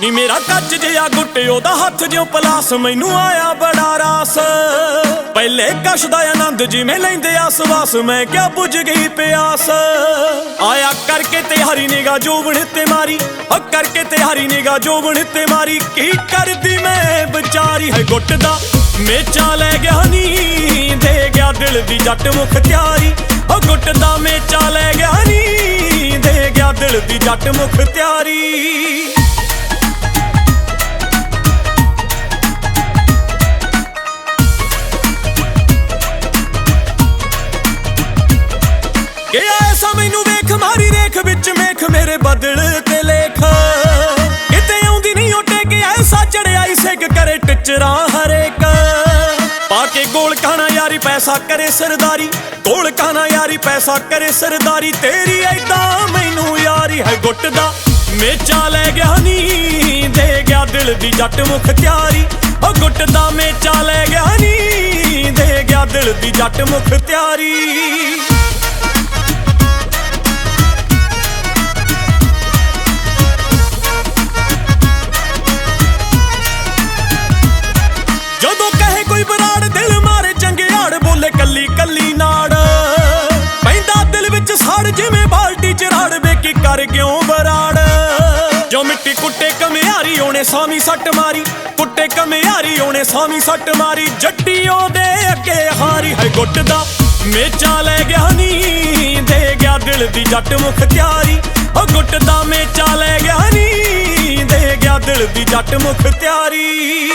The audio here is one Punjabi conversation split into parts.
ਨੀ ਮੇਰਾ ਕੱਚ ਜਿਹਾ ਗੁੱਟ ਉਹਦਾ ਹੱਥ ਜਿਉ ਪਲਾਸ, ਮੈਨੂੰ ਆਇਆ ਬੜਾ ਰਾਸ। ਪਹਿਲੇ ਕਸ਼ ਦਾ ਆਨੰਦ ਜਿਵੇਂ ਲੈਂਦੇ ਆਸਵਾਸ, ਮੈਂ ਕਿਆ ਬੁੱਝ ਗਈ ਪਿਆਸ। ਆਇਆ ਕਰਕੇ ਤੇ ਹਰੀ ਨਿਗਾ ਜੋਬਨ ਤੇ ਮਾਰੀ, ਕਰਕੇ ਤੇ ਹਰੀ ਨਿਗਾ ਜੋਬਨ ਤੇ ਮਾਰੀ। ਕੀ ਕਰਦੀ ਮੈਂ ਵਿਚਾਰੀ ਹੈ ਗੁੱਟ ਦਾ ਮੇਚਾ ਲੈ ਗਿਆ ਨੀ, ਦੇ ਗਿਆ ਦਿਲ ਦੀ ਜੱਟ ਮੁਖਤਿਆਰੀ। ਉਹ ਗੁੱਟ ਦਾ ਮੇਚਾ ਲੈ ਗਿਆ ਨੀ, ਦੇ ਗਿਆ ਦਿਲ ਦੀ ਜੱਟ ਮੁਖਤਿਆਰੀ। ਗਿਆ ਐਸਾ ਮੈਨੂੰ ਵੇਖ ਮਾਰੀ ਰੇਖ ਵਿੱਚ ਮੇਖ, ਮੇਰੇ ਬਦਲ ਤੇ ਲੇਖ। ਕਿਤੇ ਆਉਂਦੀ ਨਹੀਂ ਉਹ ਟੇਕ ਐਸਾ ਚੜਿਆਈ ਸਿੱਖ ਕਰੇ ਟਿਚਰਾਂ ਹਰੇਕ। ਪਾ ਕੇ ਗੋਲ ਖਾਣਾ ਯਾਰੀ ਪੈਸਾ ਕਰੇ ਸਰਦਾਰੀ, ਗੋਲ ਖਾਣਾ ਯਾਰੀ ਪੈਸਾ ਕਰੇ ਸਰਦਾਰੀ। ਤੇਰੀ ਐਦਾਂ ਮੈਨੂੰ ਯਾਰੀ ਹੈ ਗੁੱਟ ਦਾ ਮੇਚਾ ਲੈ ਗਿਆ ਨੀ, ਦੇ ਗਿਆ ਦਿਲ ਦੀ ਜੱਟ ਮੁਖਤਿਆਰੀ। ਉਹ ਗੁੱਟ ਦਾ ਮੇਚਾ ਲੈ ਗਿਆ ਨੀ, ਦੇ ਗਿਆ ਦਿਲ ਦੀ ਜੱਟ ਮੁਖਤਿਆਰੀ। ਜਦੋਂ ਕਹੇ ਕੋਈ ਬਰਾੜ ਦਿਲ ਮਾਰੇ ਚੰਗਿਆੜ, ਬੋਲੇ ਕੱਲੀ ਕੱਲੀ ਨਾੜ। ਪੈਂਦਾ ਦਿਲ ਵਿੱਚ ਸਾੜ ਜਿਵੇਂ ਬਾਲਟੀ ਚ ਰਾੜ, ਵੇਖੀ ਕਰ ਕਿਉਂ ਬਰਾੜ। ਜੋ ਮਿੱਟੀ ਕੁੱਟੇ ਕਮਿਆਰੀ ਉਹਨੇ ਸਾਵੀਂ ਸੱਟ ਮਾਰੀ, ਕੁੱਟੇ ਕਮਿਆਰੀ ਉਹਨੇ ਸਾਵੀਂ ਸੱਟ ਮਾਰੀ। ਜੱਟੀ ਉਹਦੇ ਅੱਗੇ ਹਾਰੀ ਹੈ ਗੁੱਟ ਦਾ ਮੇਚਾ ਲੈ ਗਿਆ ਨੀ, ਦੇ ਗਿਆ ਦਿਲ ਦੀ ਜੱਟ ਮੁਖਤਿਆਰੀ। ਉਹ ਗੁੱਟ ਦਾ ਮੇਚਾ ਲੈ ਗਿਆ ਨੀ, ਦੇ ਗਿਆ ਦਿਲ ਦੀ ਜੱਟ ਮੁਖਤਿਆਰੀ।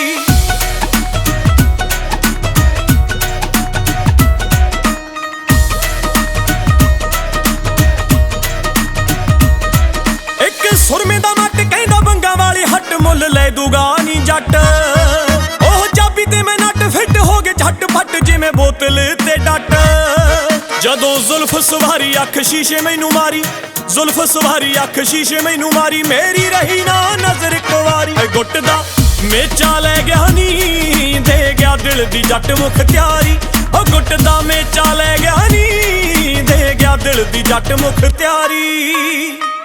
ਸੁਰਮੇ ਦਾ ਮੱਟ ਕਹਿੰਦਾ ਬੰਗਾ ਵਾਲੀ ਹੱਟ, ਮੁੱਲ ਲੈ ਦੂਗਾ ਨੀ ਜੱਟ। ਉਹ ਚਾਬੀ ਤੇ ਮੈਂ ਨੱਟ ਫਿੱਟ ਹੋ ਗਏ ਝੱਟ ਫੱਟ, ਜਿਵੇਂ ਬੋਤਲ ਤੇ ਡੱਟ। ਜਦੋਂ ਜ਼ੁਲਫ ਸਵਾਰੀ ਅੱਖ ਸ਼ੀਸ਼ੇ ਮੈਨੂੰ ਮਾਰੀ, ਜ਼ੁਲਫ ਸਵਾਰੀ ਅੱਖ ਸ਼ੀਸ਼ੇ ਮੈਨੂੰ ਮਾਰੀ। ਮੇਰੀ ਰਹੀ ਨਾ ਨਜ਼ਰ ਇੱਕ ਵਾਰੀ ਹੈ ਗੁੱਟ ਦਾ ਮੇਚਾ ਲੈ ਗਿਆ ਨੀ, ਦੇ ਗਿਆ ਦਿਲ ਦੀ ਜੱਟ ਮੁਖਤਿਆਰੀ। ਉਹ ਗੁੱਟ ਦਾ ਮੇਚਾ ਲੈ ਗਿਆ ਨੀ, ਦੇ ਗਿਆ ਦਿਲ ਦੀ ਜੱਟ ਮੁਖਤਿਆਰੀ।